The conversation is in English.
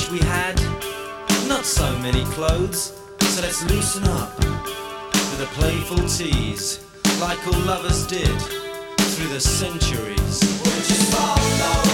wish we had not so many clothes, so let's loosen up with a playful tease, like all lovers did through the centuries. We'll just follow